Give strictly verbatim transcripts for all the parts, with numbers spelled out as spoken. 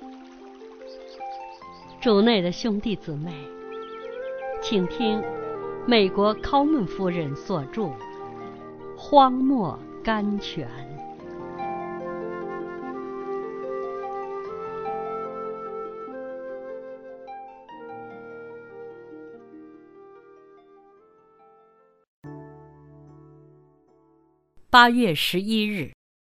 主内的兄弟姊妹，请听美国考门夫人所著《荒漠甘泉》。八月十一日，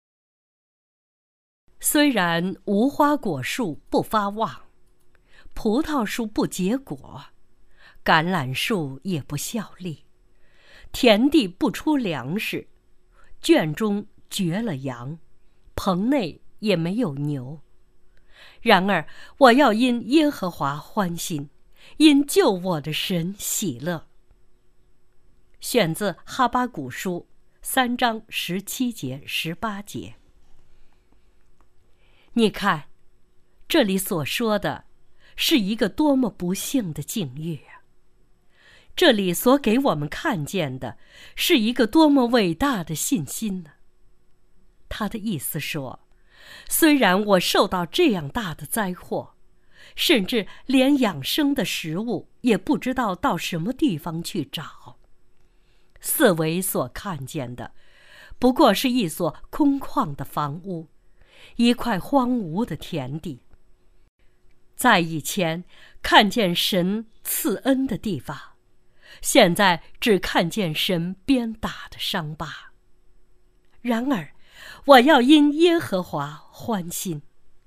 虽然无花果树不发旺，葡萄树不结果，橄榄树也不效力，田地不出粮食，圈中绝了羊，棚内也没有牛。然而我要因耶和华欢心，因救我的神喜乐。选自哈巴谷书三章十七节、十八节。你看，这里所说的是一个多么不幸的境遇啊！这里所给我们看见的是一个多么伟大的信心呢？他的意思说，虽然我受到这样大的灾祸，甚至连养生的食物也不知道到什么地方去找，四围所看见的不过是一所空旷的房屋，一块荒芜的田地。在以前看见神赐恩的地方，现在只看见神鞭打的伤疤。然而我要因耶和华欢心。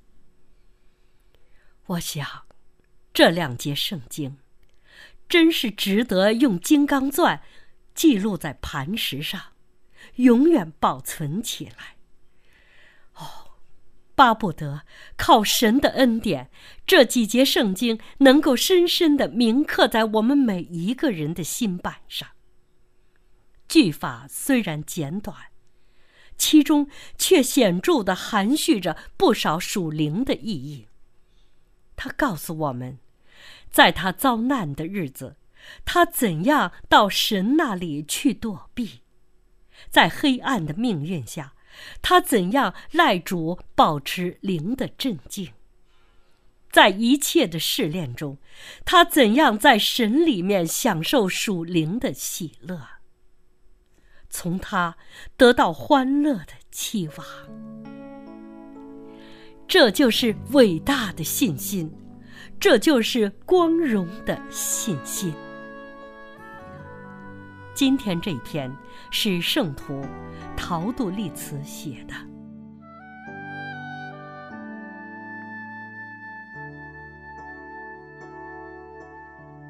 我想这两节圣经真是值得用金刚钻记录在磐石上，永远保存起来。哦，巴不得靠神的恩典，这几节圣经能够深深地铭刻在我们每一个人的心板上。句法虽然简短，其中却显著地含蓄着不少属灵的意义。他告诉我们，在他遭难的日子，他怎样到神那里去躲避，在黑暗的命运下，他怎样赖主保持灵的镇静，在一切的试炼中，他怎样在神里面享受属灵的喜乐，从他得到欢乐的期望。这就是伟大的信心，这就是光荣的信心。今天这篇是圣徒陶杜利茨写的。